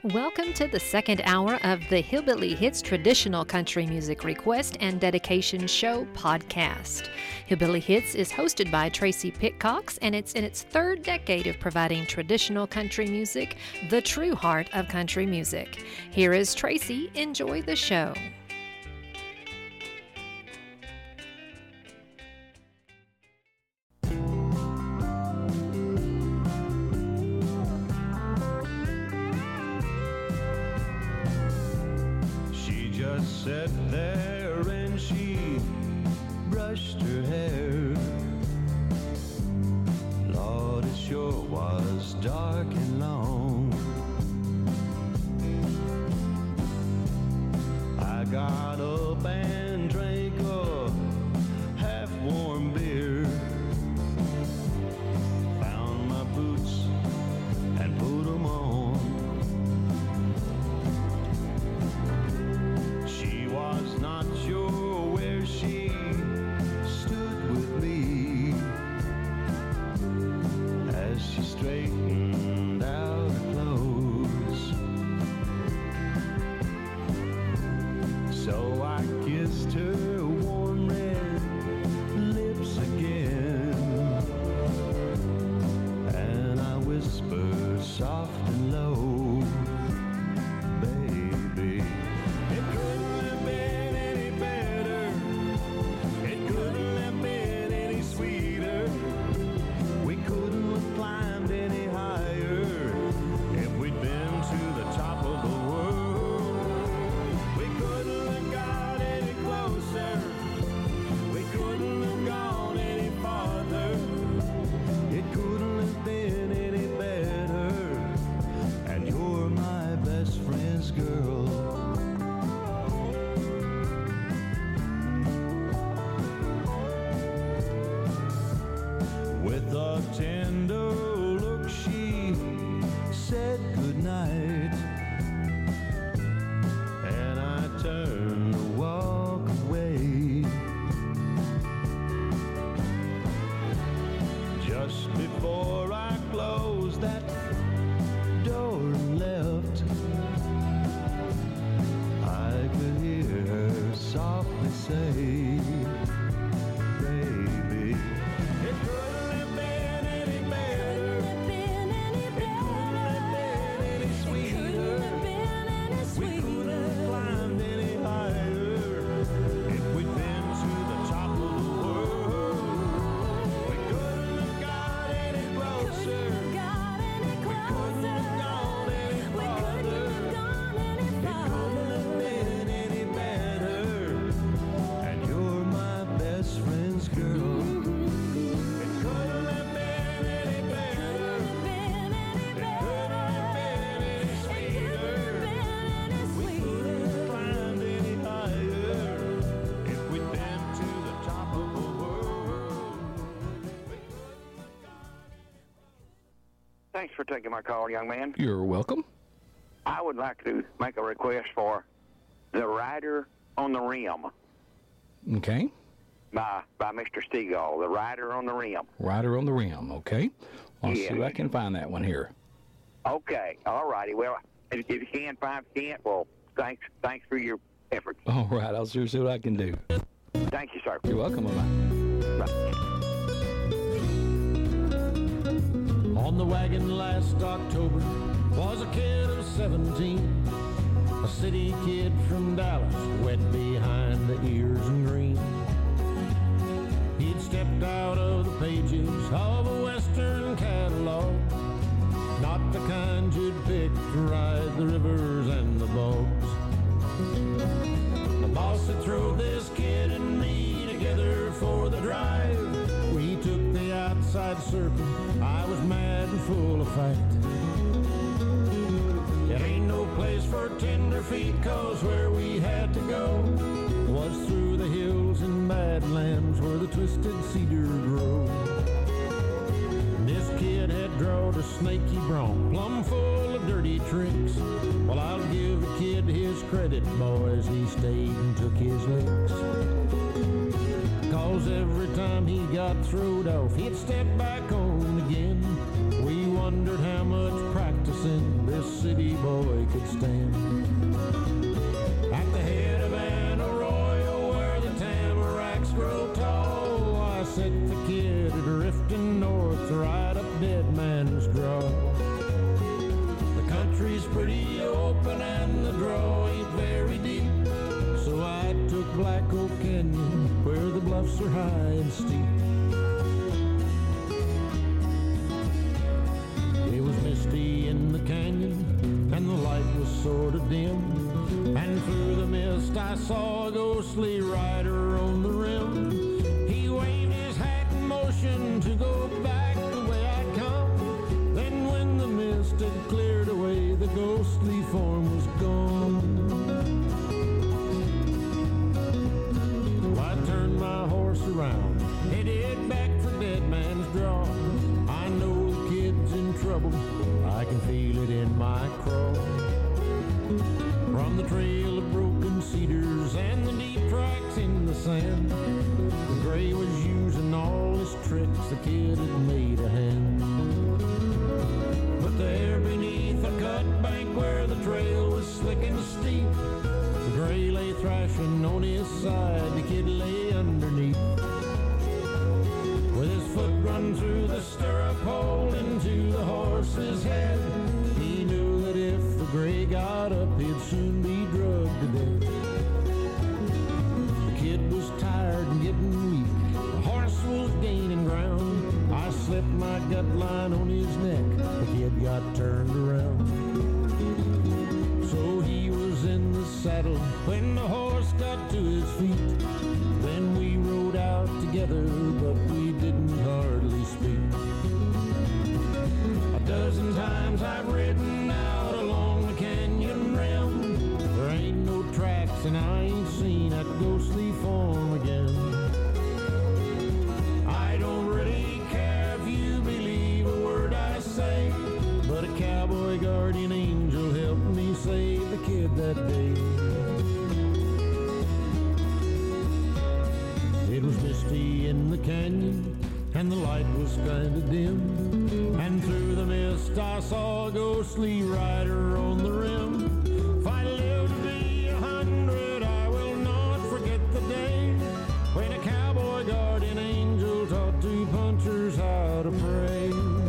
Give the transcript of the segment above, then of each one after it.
Welcome to the second hour of the Hillbilly Hits Traditional Country Music Request and Dedication Show podcast. Hillbilly Hits is hosted by Tracy Pitcox, and it's in its third decade of providing traditional country music, the true heart of country music. Here is Tracy. Enjoy the show. Sat there and she brushed her hair. Lord, it sure was dark and long. I got up and drank a half-warm beer, found my boots and put them on. Was not sure where she stood with me as she straightened out her clothes. So I kissed her warm red lips again, and I whispered soft and low, baby, tender look she said goodnight, and I turned to walk away. Just before I closed that door and left, I could hear her softly say, baby, it couldn't have been any better. It couldn't have been any sweeter. We couldn't have climbed any higher if we'd been to the top of the world. We couldn't have got any closer. We couldn't have gone any farther. It couldn't have been any better. And you're my best friend's girl. Thanks for taking my call, young man. You're welcome. I would like to make a request for The Rider on the Rim. Okay. By Mr. Stegall, The Rider on the Rim. Rider on the Rim, okay. I'll see if I can find that one here. Okay, all righty. Well, if you can, well, thanks for your efforts. All right, I'll see what I can do. Thank you, sir. You're welcome. Bye-bye. Bye. On the wagon last October was a kid of 17, a city kid from Dallas, wet behind the ears and green. He'd stepped out of the pages of a Western catalog, not the kind you'd pick to ride the rivers and the bogs. The boss had thrown this kid and me together for the drive. We took the outside circle. I was mad and full of fight. It ain't no place for tenderfeet, 'cause where we had to go was through the hills and badlands where the twisted cedar grow. This kid had drawed a snaky bronc, plumb full of dirty tricks. Well, I'll give the kid his credit, boys, he stayed and took his licks. 'Cause every time he got throwed off, he'd step back on again. We wondered how much practicing this city boy could stand. At the head of an arroyo where the tamaracks grow tall, I set the kid drifting north right up Dead Man's Draw. The country's pretty open and the draw ain't very deep, so I took Black Oak Canyon where the bluffs are high and steep. It was misty in the canyon and the light was sort of dim, and through the mist I saw a ghostly rider on the rim. He waved his hat in motion to go back the way I'd come. Then when the mist had cleared away, the ghostly form was gone. Well, I turned my horse around, headed back for Dead Man's Draw. I know the kid's in trouble, I can feel it in my craw. From the trail of broken cedars and the deep tracks in the sand, the gray was using all his tricks, the kid had made a hand. But there beneath a cut bank where the trail was slick and steep, the gray lay thrashing on his side, the kid lay underneath. With his foot run through the stirrup hole into the horse's head, he knew that if the gray got up, he'd soon be drugged to death. The kid was tired and getting weak, the horse was gaining ground. I slipped my gut line on his neck, the kid got turned around. So he was in the saddle when the horse got to his feet. Then we rode out together, but we didn't hardly speak. A dozen times I've ridden out along the canyon rim. There ain't no tracks and I ain't seen that ghostly form again. I don't really care if you believe a word I say, but a cowboy guardian angel helped me save the kid that day. It was misty in the canyon and the light was kinda dim, and through the mist I saw a ghostly rider on the rim. If I live to be 100, I will not forget the day when a cowboy guardian angel taught two punchers how to pray.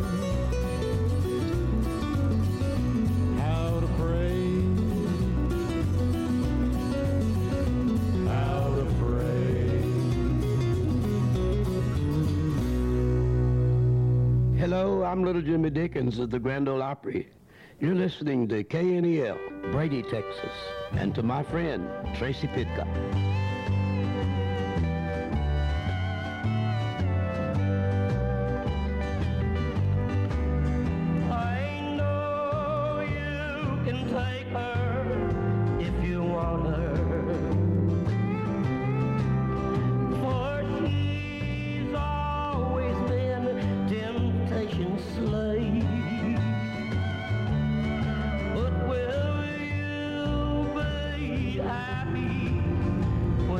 How to pray. How to pray. Hello, I'm Little Jimmy Dickens of the Grand Ole Opry. You're listening to KNEL, Brady, Texas, and to my friend, Tracy Pitcock. I know you can take her if you want her, for she's always been temptation's slave. But will you be happy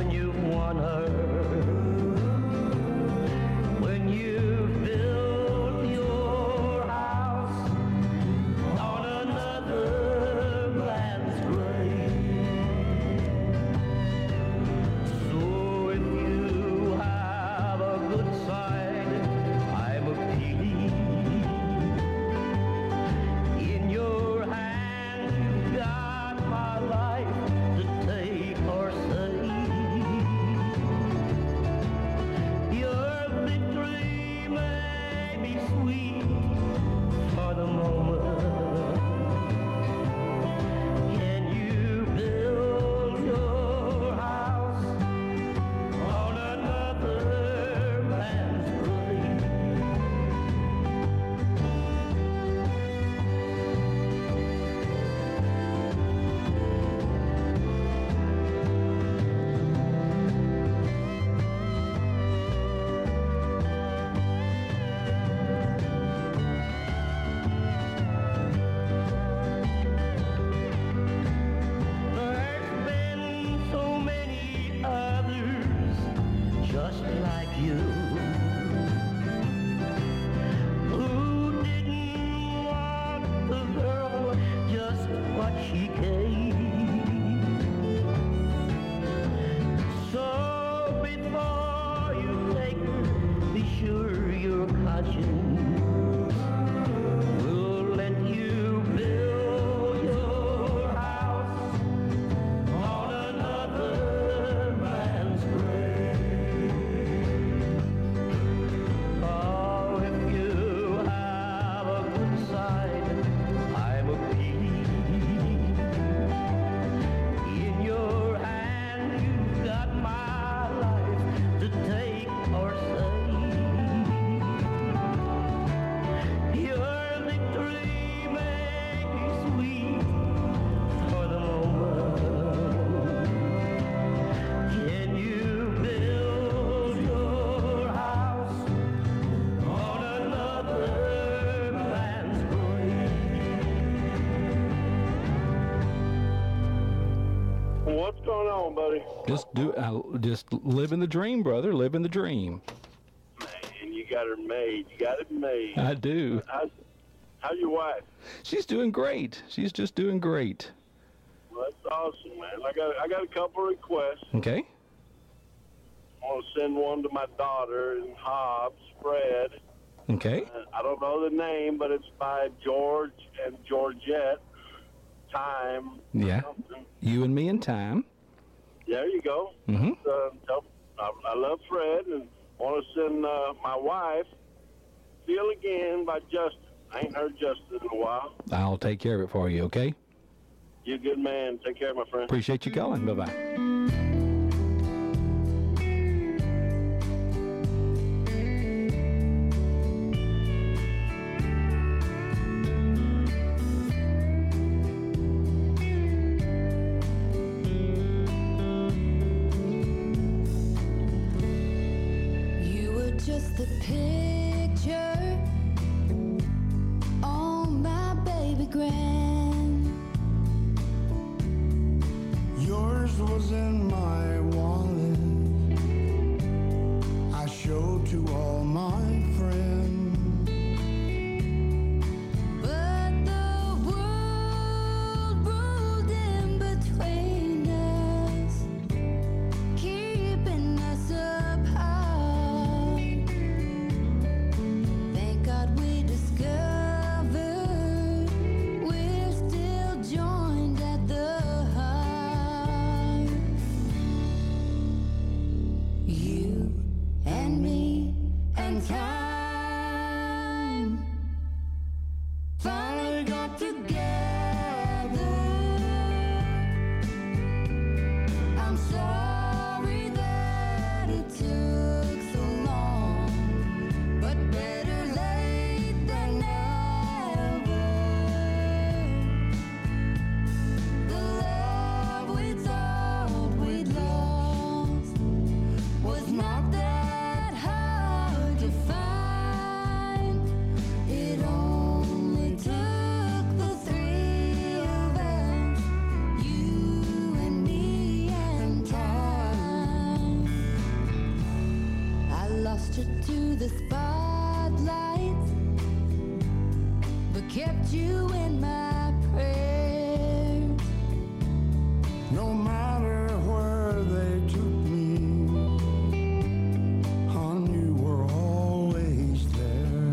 decay. So before you take her, be sure your conscience will let you build your house on another man's grave. Oh, if you have a good side, I'm a pea. In your hand, you've got my life to take or save. Your victory may be sweet for the moment. Can you build your house on another man's grave? What's going on, buddy? Just living the dream, brother. Living the dream. Man, you got her made. You got it made. I do. How's your wife? She's doing great. She's just doing great. Well, that's awesome, man. I got a couple of requests. Okay. I want to send one to my daughter in Hobbs, Fred. Okay. I don't know the name, but it's by George and Georgette. Time. Yeah. Something. You and me in time. There you go. Mm-hmm. I love Fred and want to send my wife Feel Again by Justin. I ain't heard Justin in a while. I'll take care of it for you, okay? You're a good man. Take care, my friend. Appreciate you calling. Bye-bye. You were just a picture on my baby grand. Yours was in my wallet. I showed to all my friends. But the world rolled in between us, keeping us apart. Thank God we discovered we're still joined at the heart. You and me and time finally got together. I'm sorry that it took so long, but better late than never. The love we thought we'd lost was not that hard to find. It only took the three of us, you and me and time. I lost her to the spotlight, but kept you in my prayers. No matter where they took me, hon, you were always there.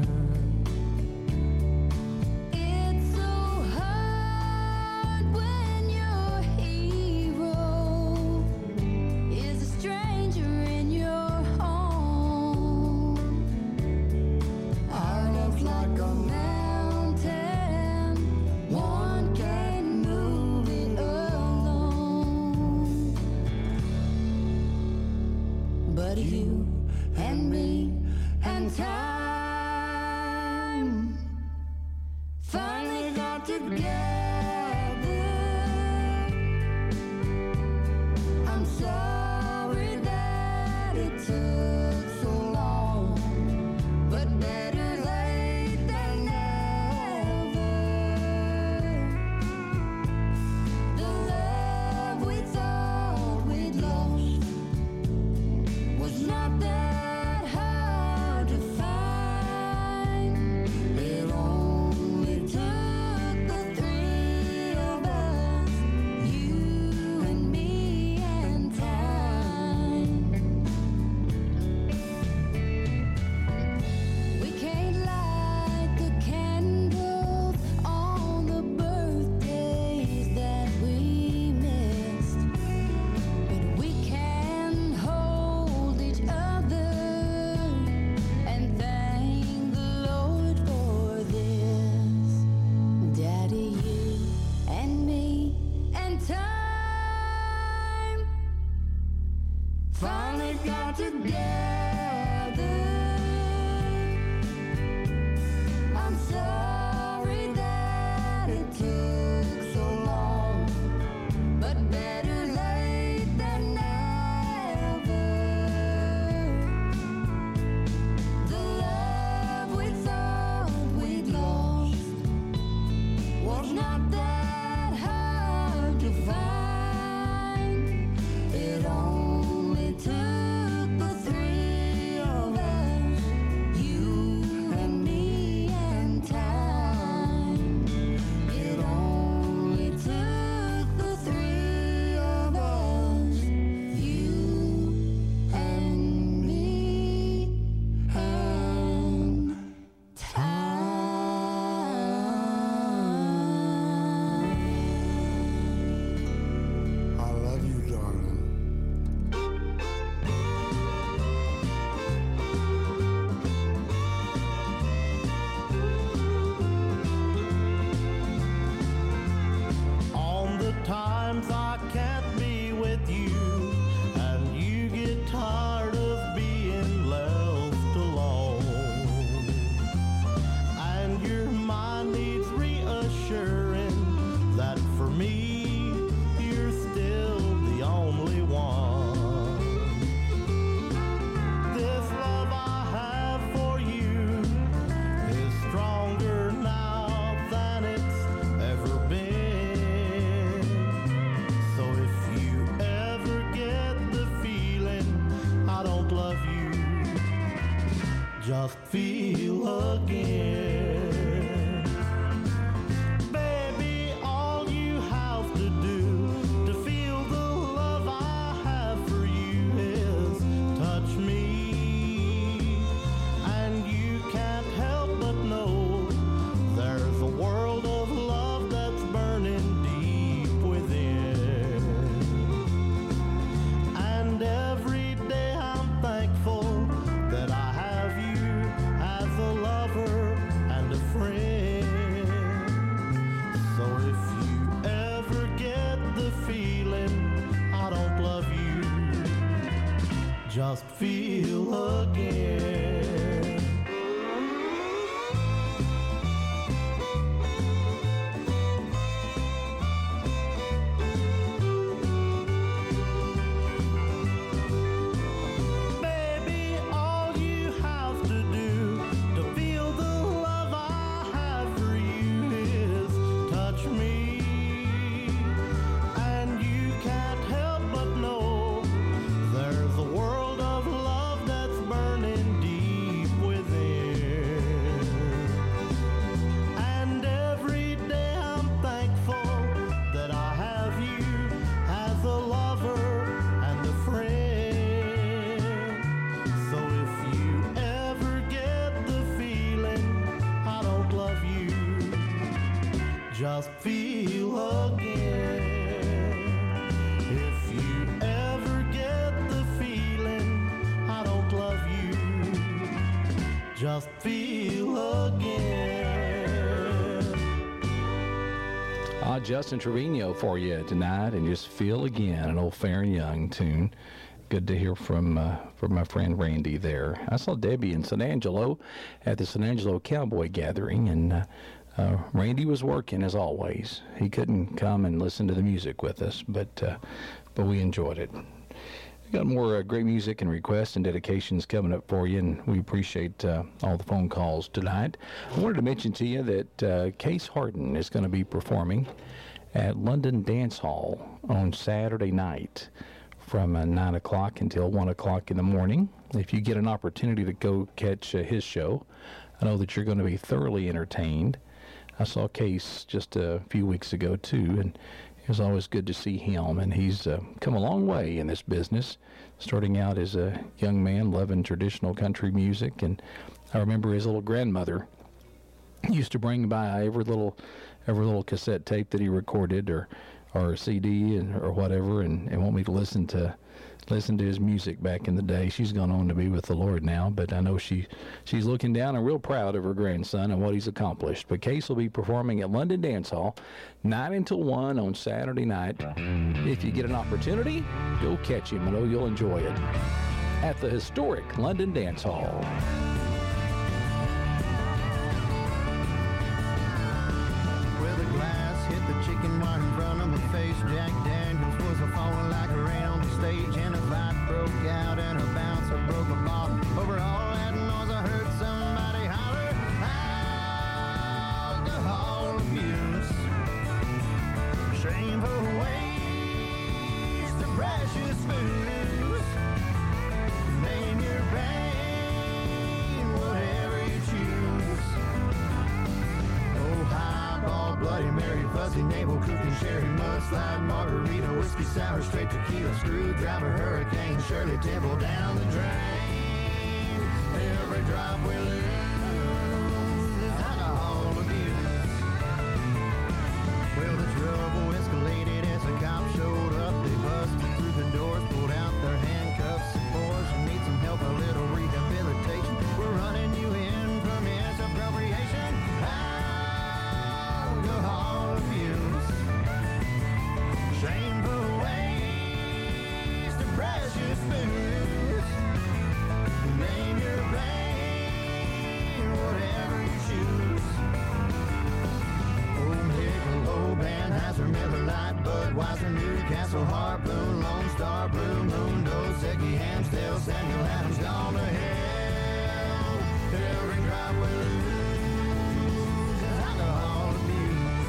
It's so hard when your hero is a stranger in your home. Our love's like a mountain, one can't move it alone. But you and me and time finally got together. I'm sorry that it took so long, but better late than never. The love we thought we'd lost was not that hard to find. It only took the three not together. I'm sorry that it took so long, but better late than never. The love we thought we'd lost was not that hard to find. It only took the three of us, you and me and time. It only took the three of us, you and me and time. I love you, darling. On the times I can't be with you, and you get tired of being left alone, and your mind needs reassuring that for me, you're still the only one. This love I have for you is stronger now than it's ever been. So if you ever get the feeling I don't love you, just feel again. Baby, all you have to do to feel the love I have for you is touch me, and you can't help but know there's a world of love that's burning deep within. And every day I'm thankful that I have you as a lover and a friend. So if you ever get the feeling I don't love you, just feel again. Baby, all you have to do to feel the love I have for you is touch me, and you can't help but know there's a world of love that's burning deep within. And every day I'm thankful that I have you as a lover and a friend. So if you ever get the feeling I don't love you, just feel again. If you ever get the feeling I don't love you, just feel again. Justin Trevino for you tonight, and Just Feel Again, an old Fair and Young tune. Good to hear from my friend Randy there. I saw Debbie in San Angelo at the San Angelo Cowboy Gathering, and Randy was working as always. He couldn't come and listen to the music with us, but we enjoyed it. We got more great music and requests and dedications coming up for you, and we appreciate all the phone calls tonight. I wanted to mention to you that Case Harden is going to be performing at London Dance Hall on Saturday night from 9 o'clock until 1 o'clock in the morning. If you get an opportunity to go catch his show, I know that you're going to be thoroughly entertained. I saw Case just a few weeks ago, too, and it was always good to see him, and he's come a long way in this business, starting out as a young man loving traditional country music. And I remember his little grandmother used to bring by every little cassette tape that he recorded, or CD or whatever, and want me to listen to his music back in the day. She's gone on to be with the Lord now, but I know she's looking down and real proud of her grandson and what he's accomplished. But Case will be performing at London Dance Hall 9 until 1 on Saturday night. If you get an opportunity, go catch him. I know you'll enjoy it. at the historic London Dance Hall. Well, the glass hit the chicken wire in front of my face. Jack Daniels was a falling like rain on the stage, and a fight broke out, and a bouncer broke a bottle. Over all that noise, I heard somebody holler, alcohol abuse. Shameful waste of precious booze. Name your pain, whatever you choose. Oh, highball, Bloody Mary, fuzzy navel, cooking sherry, mudslide, margarita, whiskey sour, straight tequila, screwdriver, hurricane, Shirley Temple down the drain. Every drop we lose is alcohol abuse. Well, the trouble escalated as the cops showed up. They busted through the doors, pulled out their handcuffs. Boys, you need some help, a little rehabilitation. We're running you in for misappropriation. Alcohol abuse. Shameful waste of precious booze. Name your pain, whatever you choose. Old Michelob, Anheuser, Miller Lite, Budweiser, Newcastle, Harpoon, Lone Star, Blue Moon, Dos Equis, Amstel, Samuel Adams, gone to hell. Every drop we lose is alcohol abuse.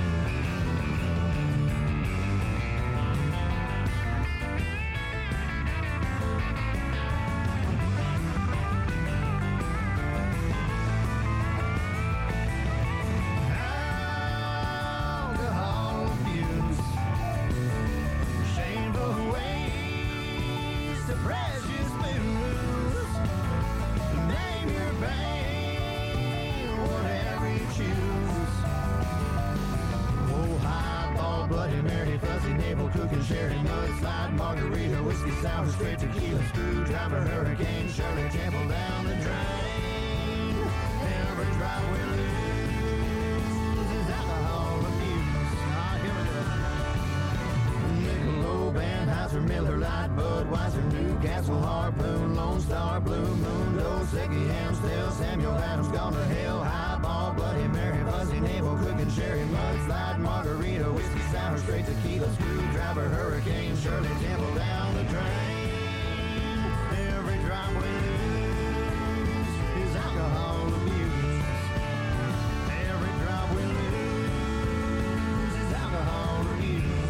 Alcohol abuse. Shameful waste of precious booze. Name your pain, whatever you choose. Oh, highball, Bloody Mary, fuzzy navel, cooking sherry, mudslide, margarita, whiskey sour, straight tequila, screwdriver, hurricane, Shirley Temple down the drain. Every drop we lose is alcohol abuse. Ah, here we go. Michelob, Anheuser, Miller Lite, Budweiser, Newcastle, Harpoon, Lone Star, Blue Moon, Dos Equis, Amstel, Samuel Adams, gone to hell. Highball, Bloody Mary, fuzzy navel, cooking sherry, mudslide, margarita, whiskey sour, straight tequila, screwdriver, hurricane, Shirley Temple down the drain. Every drop we lose is alcohol abuse. Every drop we lose is alcohol abuse.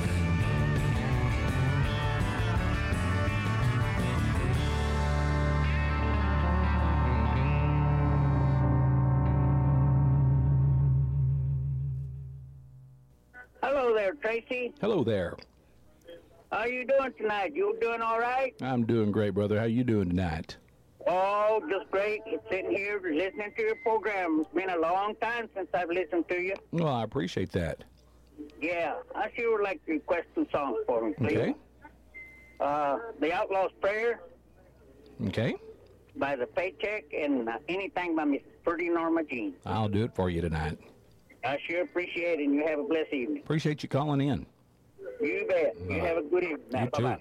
Hello there, Tracy. Hello there. How you doing tonight? You doing all right? I'm doing great, brother. How you doing tonight? Oh, just great. Sitting here listening to your program. It's been a long time since I've listened to you. Well, I appreciate that. Yeah, I sure would like to request two songs for me, please. Okay. The Outlaw's Prayer Okay. by The Paycheck and Anything by Miss Pretty Norma Jean. I'll do it for you tonight. I sure appreciate it, and you have a blessed evening. Appreciate you calling in. You bet. You have a good evening. Now. You too. Bye-bye.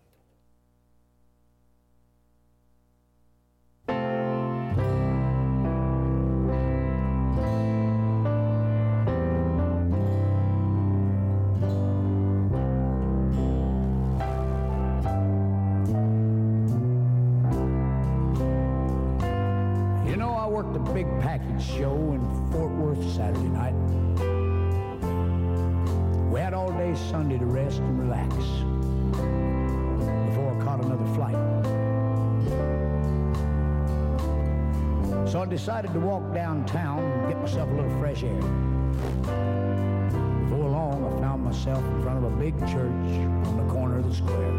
You know, I worked a big package show in Fort Worth Saturday night. We had all day Sunday to rest and relax before I caught another flight. So I decided to walk downtown and get myself a little fresh air. Before long, I found myself in front of a big church on the corner of the square.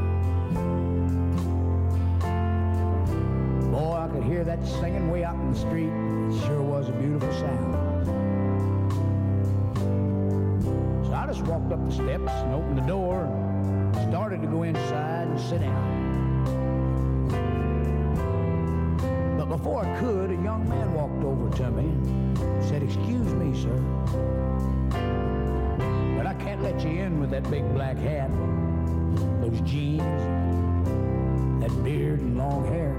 Boy, I could hear that singing way out in the street. It sure was a beautiful sound. So I just walked up the steps and opened the door and started to go inside and sit down. But before I could, a young man walked over to me and said, "Excuse me, sir, but I can't let you in with that big black hat, those jeans, that beard and long hair.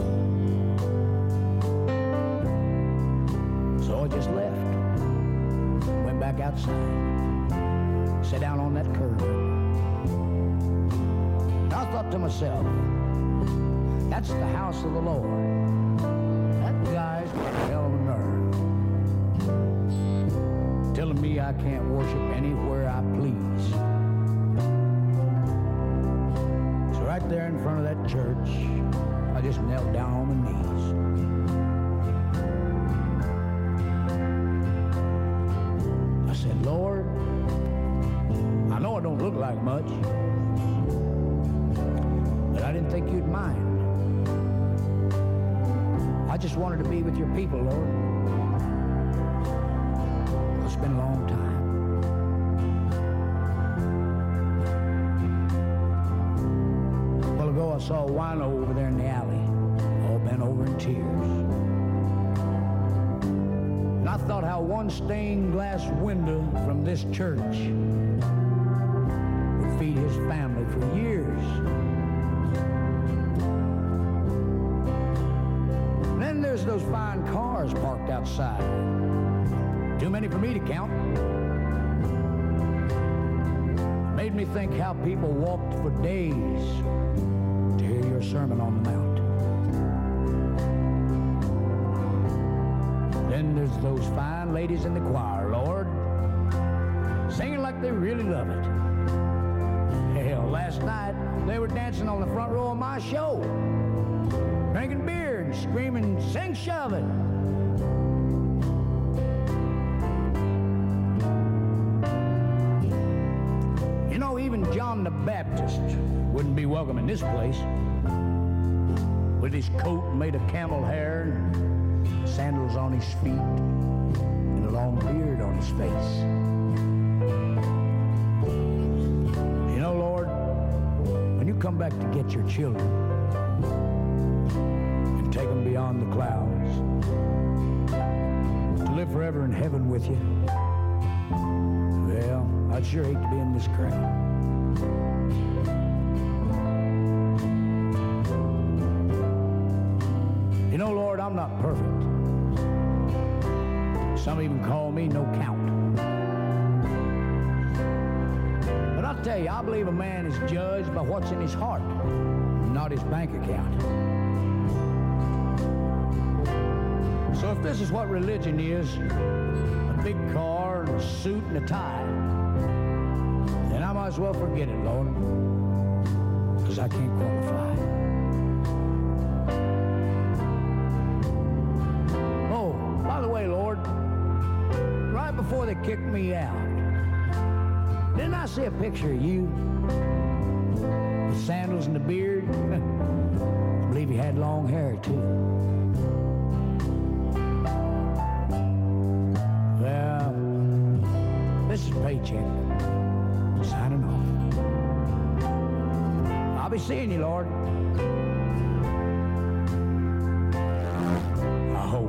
So I just left, went back outside, sat down on that curb. And I thought to myself, that's the house of the Lord. That guy's got a hell of a nerve. Telling me I can't worship anywhere I please. So right there in front of that church, I just knelt down on my knees. I said, Lord, I know I don't look like much, but I didn't think you'd mind. I just wanted to be with your people, Lord. It's been a long time. A while ago, I saw a wino over there in the alley, all bent over in tears. And I thought how one stained glass window from this church would feed his family for years. Then there's those fine cars parked outside. Too many for me to count. Made me think how people walked for days to hear your sermon on the Mount. Then there's those fine ladies in the choir, Lord, singing like they really love it. Hell, last night they were dancing on the front row of my show, drinking beer and screaming, sing shove it. You know, even John the Baptist wouldn't be welcome in this place, with his coat made of camel hair and sandals on his feet and a long beard on his face. You know, Lord, when you come back to get your children and take them beyond the clouds to live forever in heaven with you, well, I'd sure hate to be in this crowd. You know, Lord, I'm not perfect. Some even call me no count. But I'll tell you, I believe a man is judged by what's in his heart, not his bank account. So if this is what religion is, a big car and a suit and a tie, then I might as well forget it, Lord, because I can't qualify. Oh, by the way, Lord, right before they kicked me out, didn't I see a picture of you? The sandals and the beard? I believe he had long hair, too. Well, this is Paycheck, signing off. I'll be seeing you, Lord. I hope.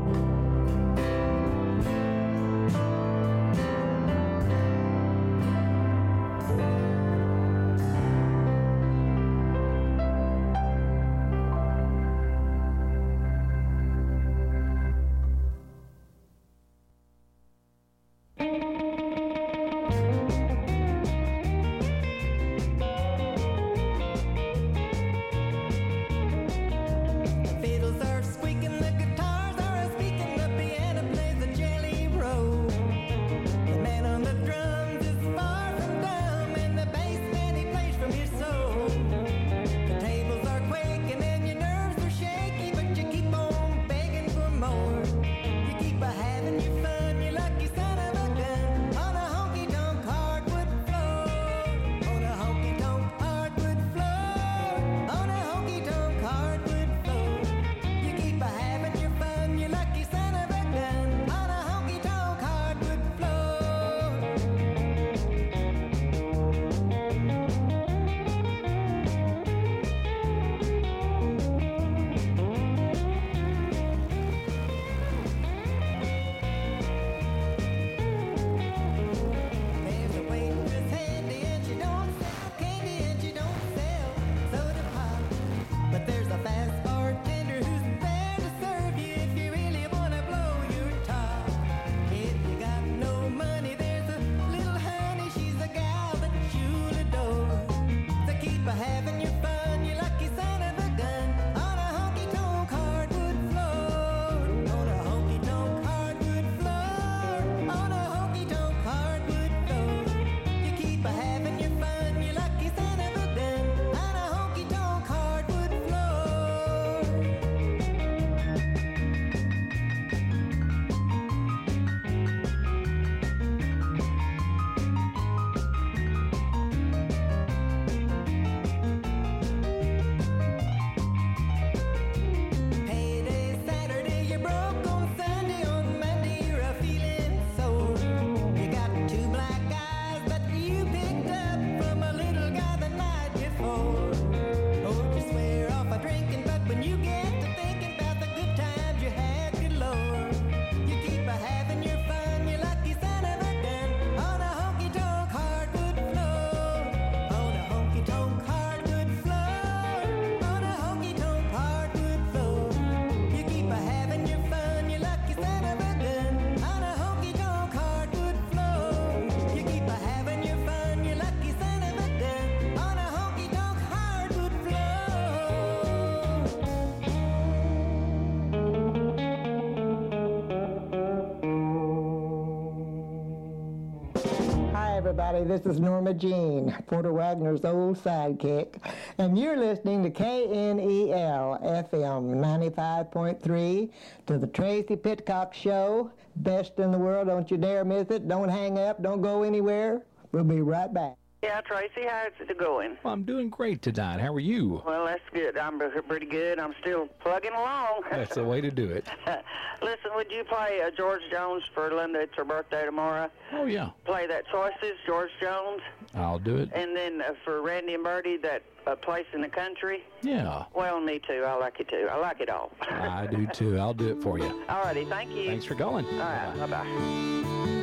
everybody. This is Norma Jean, Porter Wagner's old sidekick. And you're listening to KNEL FM 95.3 to the Tracy Pitcock Show. Best in the world. Don't you dare miss it. Don't hang up. Don't go anywhere. We'll be right back. Yeah, Tracy, how's it going? Well, I'm doing great tonight. How are you? Well, that's good. I'm pretty good. I'm still plugging along. That's the way to do it. Listen, would you play George Jones for Linda? It's her birthday tomorrow. Oh, yeah. Play that Choices, George Jones. I'll do it. And then for Randy and Bertie, that Place in the Country. Yeah. Well, me too. I like it too. I like it all. I do too. I'll do it for you. All righty. Thank you. Thanks for calling. All right. Bye-bye.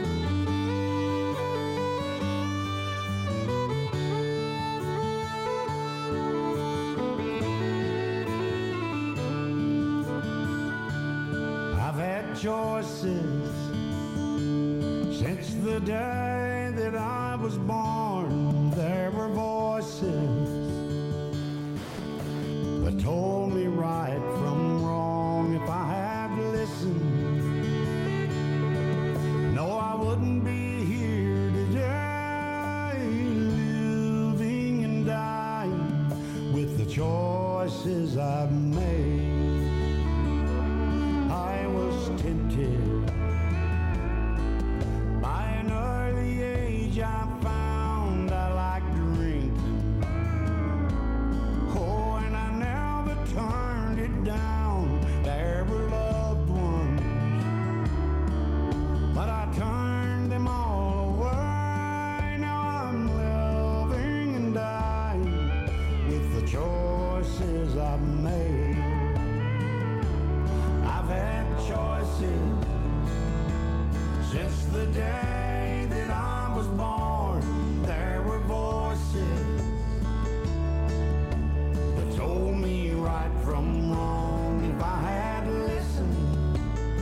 I've had choices since the day that I was born. There were voices that told me right from wrong. If I had listened, no, I wouldn't be here today, living and dying with the choices I've made. I was tempted by an early age. I found I liked drinking. Oh, and I never turned it down. There were loved ones, but I turned them all away. Now I'm living and dying with the choices I've made. I've had choices since the day that I was born. There were voices that told me right from wrong. If I had listened,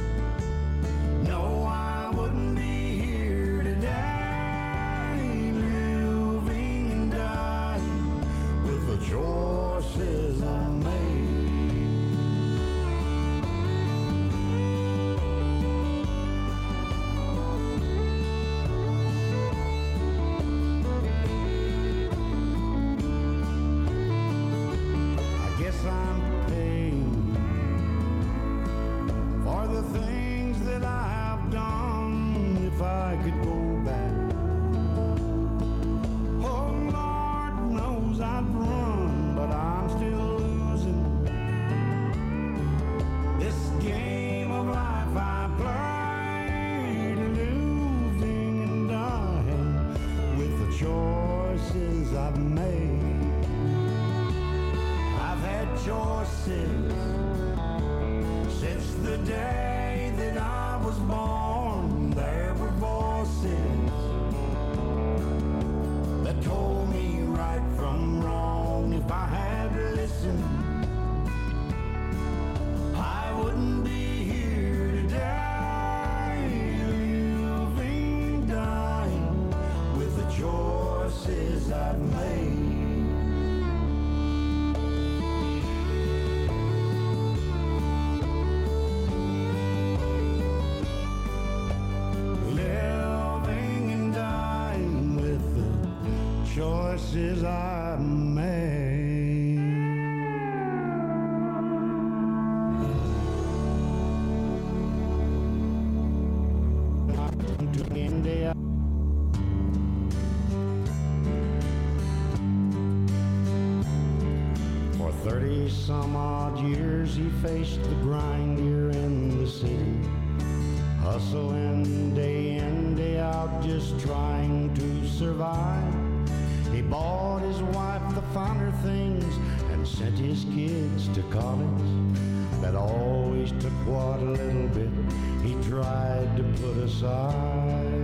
no, I wouldn't be here today, living and dying with the choices I made. I'm paying for the things that I have done. If I could go back, oh Lord knows I'd run, but I'm still losing this game of life I played, living and dying with the choices I've made. I've had choices since the day that I was born. There were voices that told me right from wrong. If I had listened, I wouldn't be here today, living, dying with the choices I've made. Choices I made. To India. For 30 some odd years he faced the grind here in the city, hustling day in, day out, just trying to survive. He bought his wife the finer things and sent his kids to college. That always took what little bit he tried to put aside.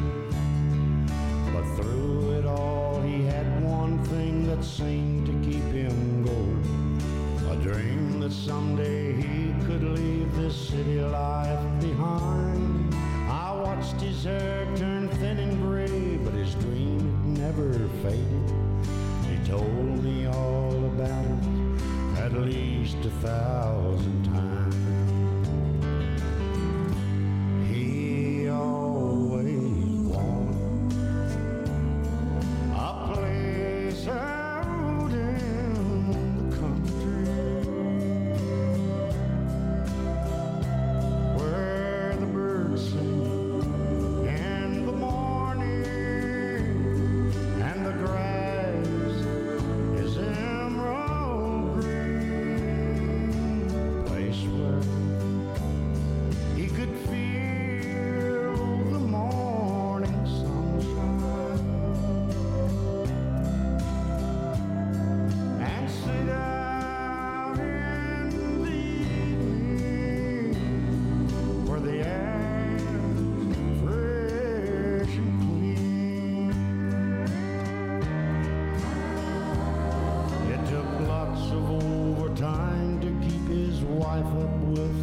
But through it all he had one thing that seemed to keep him going, a dream that someday he could leave this city life behind. I watched his hair turn thin and gray, but his dream never faded. He told me all about it at least 1,000 times. He always wanted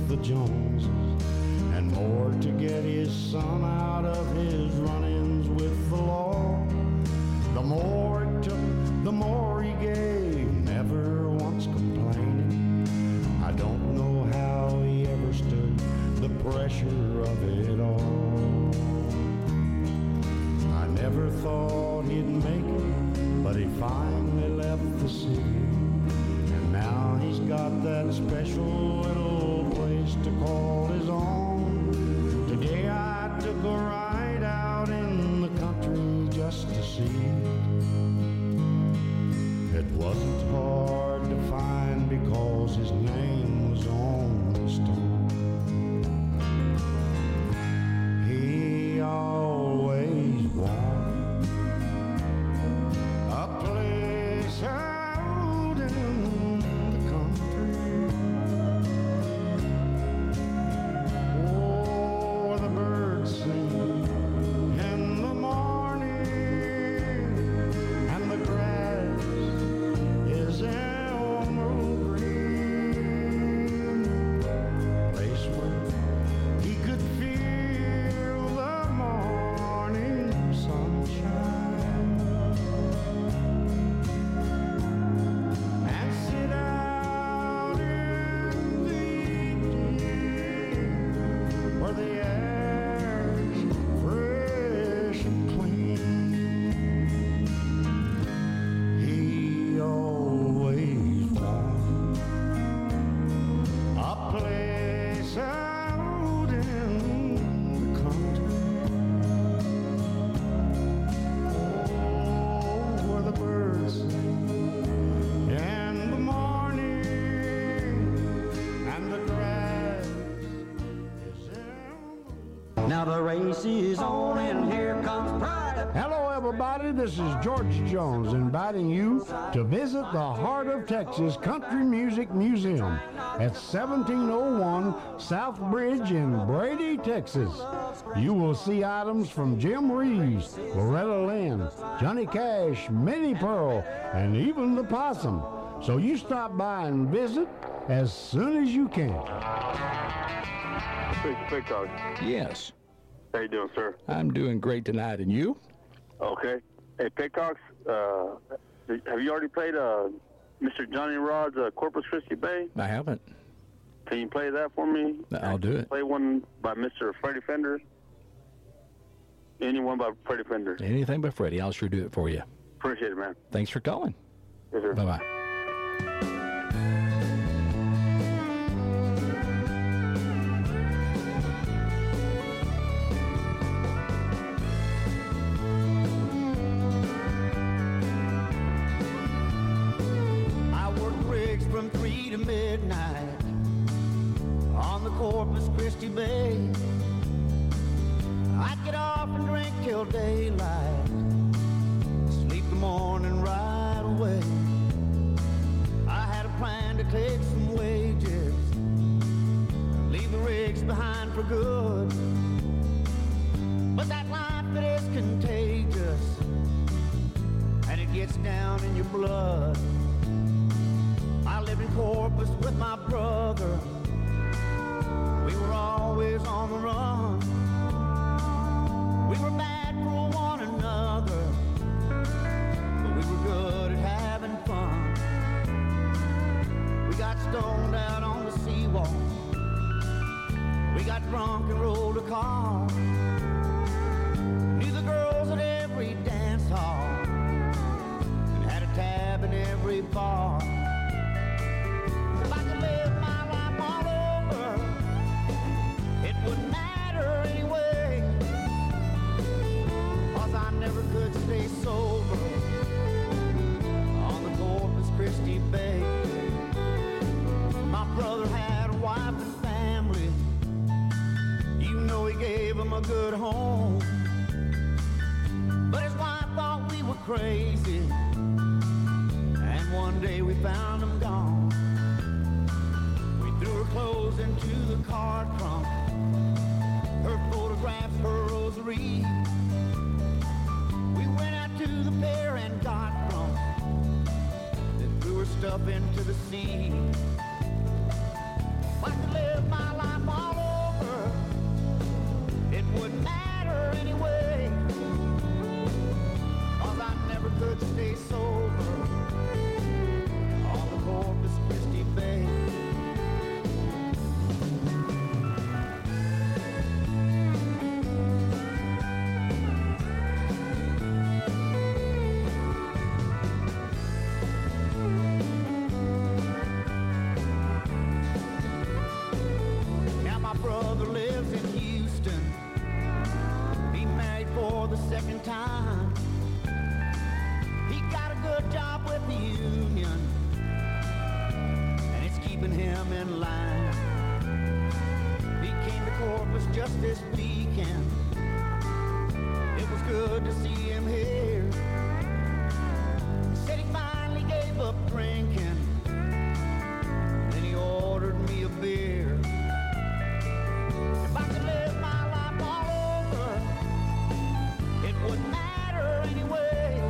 the Joneses, and more to get his son out of his run-ins with the law. The more it took, the more he gave, never once complaining. I don't know how he ever stood the pressure of it all. I never thought he'd make it, but he finally left the city. And now he's got that special little place to call his own. Today I took a ride out in the country just to see it. It wasn't hard to find because his name was on the stone. He always wanted a place out in the country. Oh, where the birds sing in the morning and the grass is emerald green. Place where he could feel the morning sunshine and sit out in the evening where the air's fresh and clean. He always wanted a place out in the country. Oh, where the birds sing in the morning and the grass is emerald. Now the race is on and here comes pride. Hello, everybody. This is George Jones inviting you to visit the Heart of Texas Country Music Museum at 1701 South Bridge in Brady, Texas. You will see items from Jim Reeves, Loretta Lynn, Johnny Cash, Minnie Pearl, and even the possum. So you stop by and visit as soon as you can. Pitcock. Yes, How you doing, sir? I'm doing great tonight, and you? Okay. Hey, Pitcock, have you already played Mr. Johnny Rod's Corpus Christi Bay? I haven't. Can you play that for me? I'll do it. Play one by Mr. Freddie Fender? Anyone by Freddie Fender? Anything but Freddie. I'll sure do it for you. Appreciate it, man. Thanks for calling. Yes, sir. Bye-bye. I work rigs from 3 to midnight on the Corpus Christi Bay. I'd get off and drink till daylight, sleep the morning right away. I had a plan to take some wages, leave the rigs behind for good. But that life, it is contagious, and it gets down in your blood. I lived in Corpus with my brother. We were always on the run. We were bad for one another, but we were good at having fun. We got stoned out on the seawall. We got drunk and rolled a car. Knew the girls at every dance hall and had a tab in every bar. If I could live my life all over, it wouldn't matter anyway, 'cause I never could stay sober on the Corpus Christi Bay. My brother had a wife and family. You know he gave them a good home. But his wife thought we were crazy, and one day we found him gone. We threw her clothes into the car trunk, her photographs, her rosary. We went out to the pier and got drunk, then threw her stuff into the sea. If I could live my life in line. He came to Corpus just this weekend. It was good to see him here. He said he finally gave up drinking. Then he ordered me a beer. If I could live my life all over, it wouldn't matter anyway.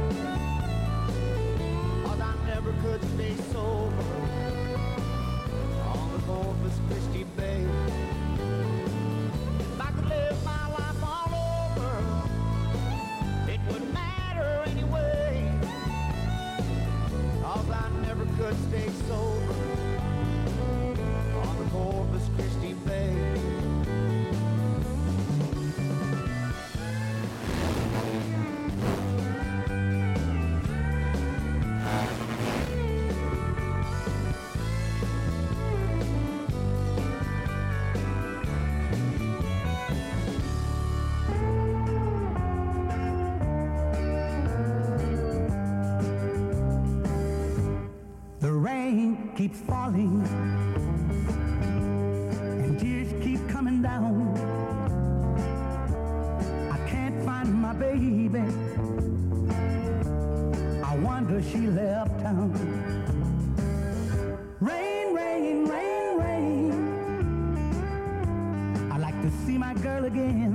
'Cause I never could stay sober on the Corpus Christi Bay. If I could live my life all over, it wouldn't matter anyway. 'Cause I never could stay sober on the Corpus Christi Bay. The rain keeps falling and tears keep coming down. I can't find my baby. I wonder she left town. Rain, rain, rain, rain. I like to see my girl again.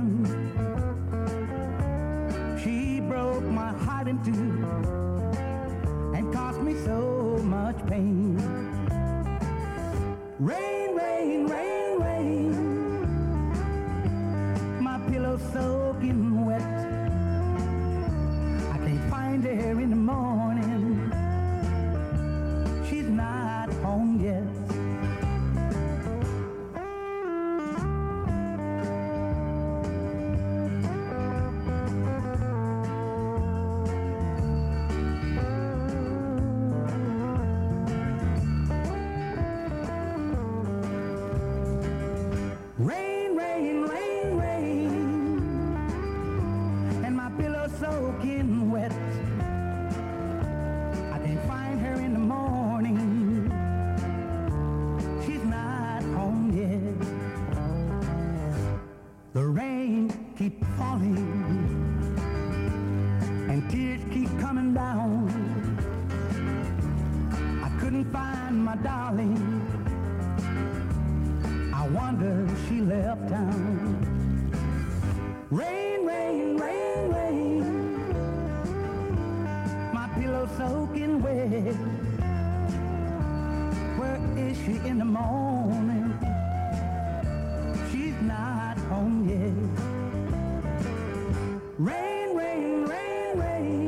She broke my heart in two and caused me so much pain. Rain, rain, rain, rain. My pillow soaking wet. I can't find her in the morning. She's not home yet. Rain, rain, rain, rain, and my pillow soaking wet. I can't find her in the morning. She's not home yet. The rain keeps falling and tears keep coming down. I couldn't find my darling. I wonder if she left town. Rain, rain, rain, rain. My pillow soaking wet. Where is she in the morning? She's not home yet. Rain, rain, rain, rain.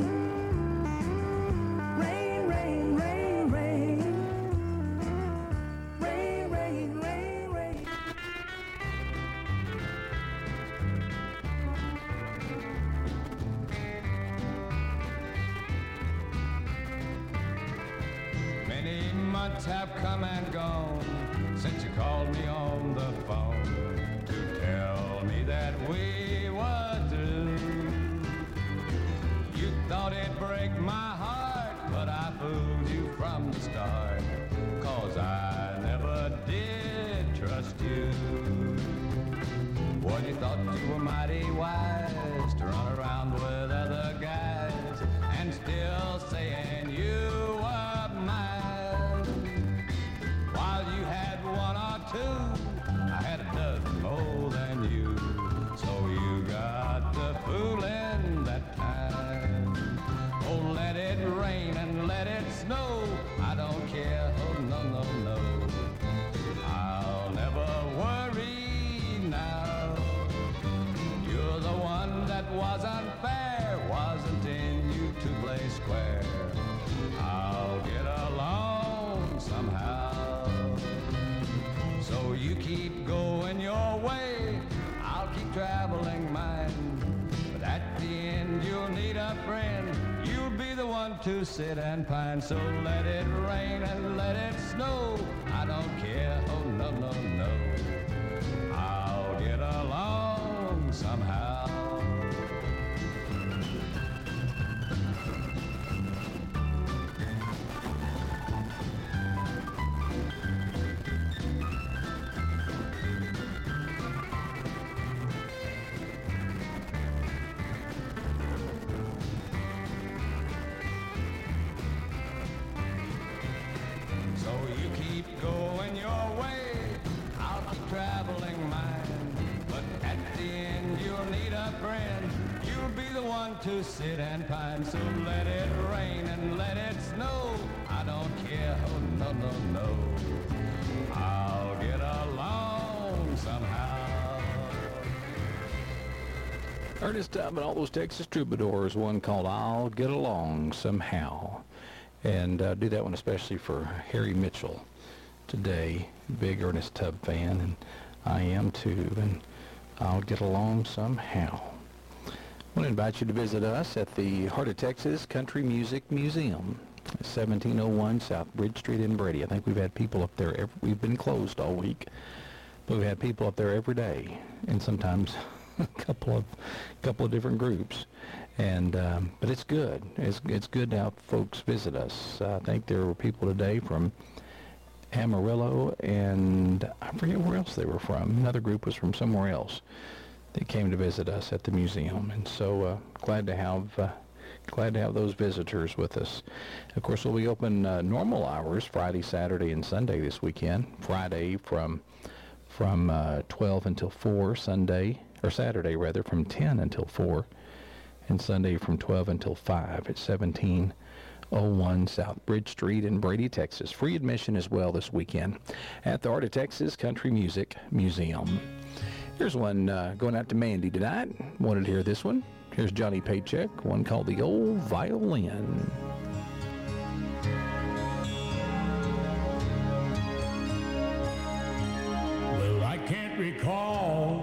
Rain, rain, rain, rain. Rain, rain, rain, rain. Many months have come and gone since you called me on the phone to tell me that we were through. You thought it'd break my heart, but I fooled you from the start, 'cause I never did trust you. Well, you thought you were mighty wise to run around with other guys and still saying you were mine. While you had one or two, I had a dozen more than you. So you got the fooling that time. Oh, let it rain and let it snow. I don't care, oh no, no, no. I'll never worry now. You're the one that was unfair, wasn't in you to play square. I'll get along somehow. So you keep going your way, I'll keep traveling mine. But at the end you'll need a friend, you'll be the one to sit and pine. So let it rain and let it snow, I don't care, oh no, no, no. I'll get along somehow. friend, you'll be the one to sit and pine. So let it rain and let it snow, I don't care, oh no, no, no. I'll get along somehow. Ernest Tubb and all those Texas Troubadours, one called I'll Get Along Somehow. And do that one especially for Harry Mitchell today, big Ernest Tubb fan, and I am too, and I'll get along somehow. I want to invite you to visit us at the Heart of Texas Country Music Museum, 1701 South Bridge Street in Brady. I think we've had people up there, we've been closed all week, but we've had people up there every day, and sometimes a couple of different groups. And but it's good. It's good to have folks visit us. I think there were people today from Amarillo, and I forget where else they were from. Another group was from somewhere else. They came to visit us at the museum, and so glad to have those visitors with us. Of course, we'll be open normal hours Friday, Saturday, and Sunday this weekend. Friday from 12 until 4. Saturday rather from 10 until 4. And Sunday from 12 until 5 at 1701 South Bridge Street in Brady, Texas. Free admission as well this weekend at the Heart of Texas Country Music Museum. Here's one going out to Mandy tonight. Wanted to hear this one. Here's Johnny Paycheck, one called The Old Violin. Well, I can't recall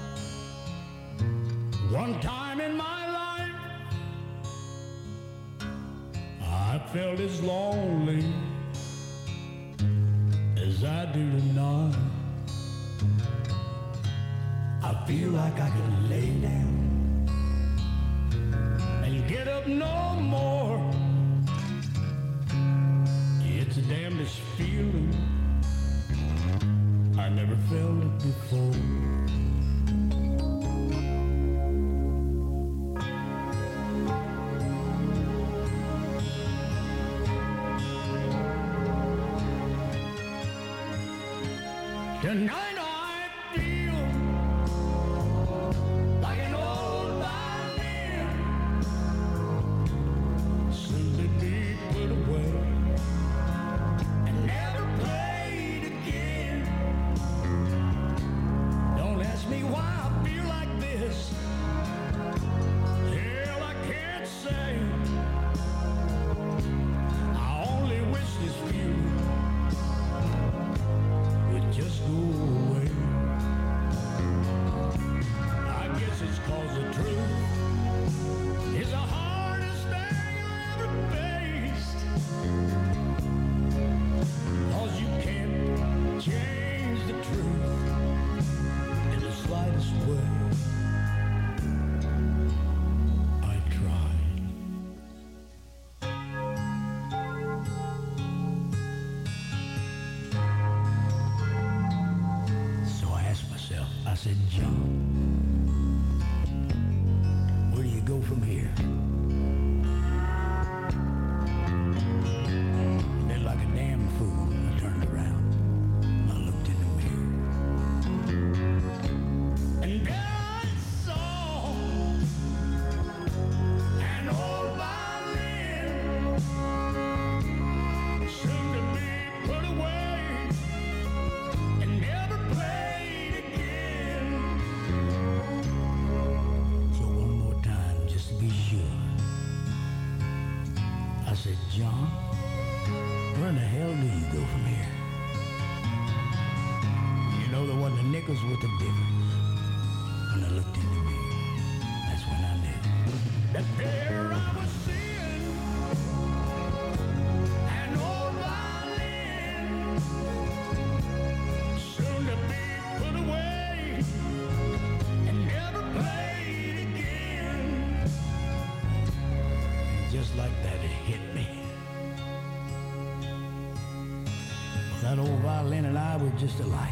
one time in my life I felt as lonely as I do tonight. I feel like I could lay down and get up no more. It's the damnedest feeling, I never felt it before. Tonight I feel like an old violin, soon to be put away and never played again. Don't ask me why I feel like this. Hell, I can't say. I only wish this feeling would just go away. I guess it's 'cause the truth is the hardest thing I ever faced. 'Cause you can't change the truth in the slightest way. I tried. So I asked myself, I said, John, where do you go from here? And then like a damn fool, I turned around. I looked in the mirror. And there I saw an old violin, soon to be put away and never played again. So one more time, just to be sure, I said, John, where in the hell do you go from here? You know, there wasn't a nickel's worth of difference. When I looked in the mirror, that's when I knew that there I was seeing an old violin, soon to be put away and never played again. Just like that, it hit me. That old violin and I were just alike.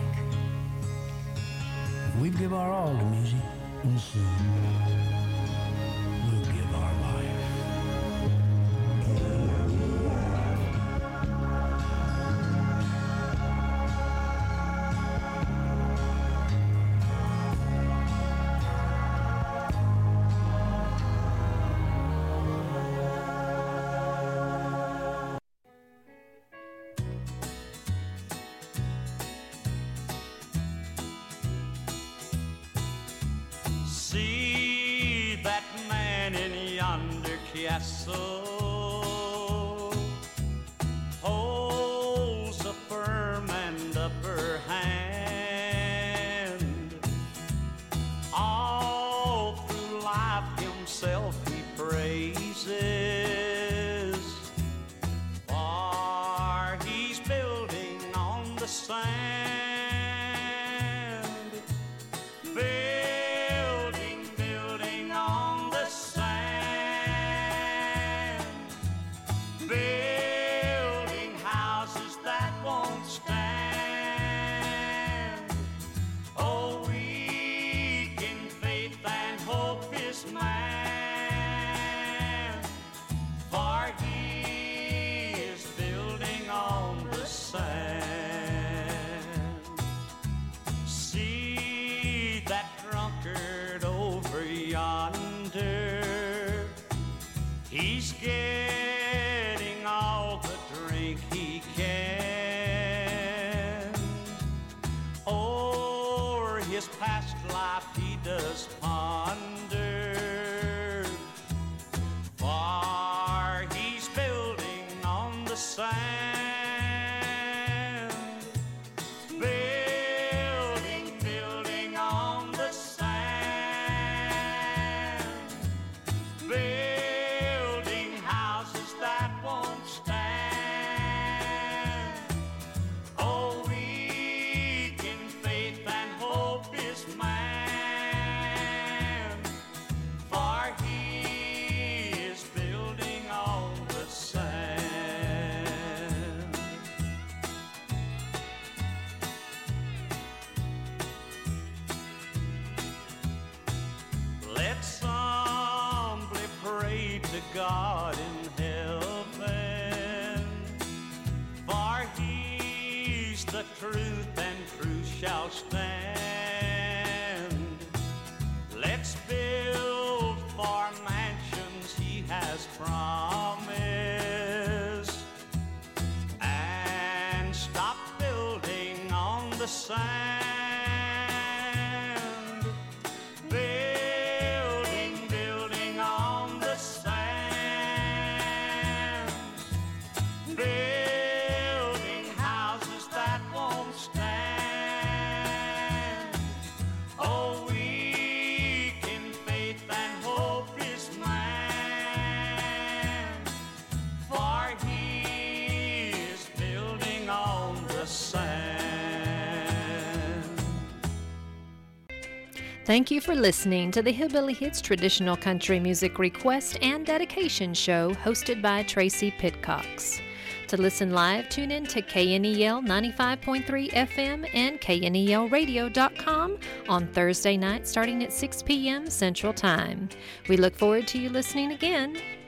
We'd give our all to music, and soon we'll give our life. so holds a firm and upper hand. All through life himself he praises, for he's building on the sand. Building on the sand. Building houses that won't stand. Oh, weak in faith and hope is man, for he is building on the sand. See that drunkard over yonder, he's getting all the drink he can. O'er his past life he does ponder, for he's building on the sand. Building on the sand. Building houses that won't stand. Oh, weak in faith and hope is man, for he is building on the sand. Let's humbly pray to God in heaven, for he's the truth and truth shall stand. Let's build for mansions he has promised, and stop building on the sand. Building on the sand. Building houses that won't stand. Oh, weak in faith and hope is man, for he is building on the sand. Thank you for listening to the Hillbilly Hits Traditional Country Music Request and Dedication Show hosted by Tracy Pitcox. To listen live, tune in to KNEL 95.3 FM and KNELradio.com on Thursday night starting at 6 p.m. Central Time. We look forward to you listening again.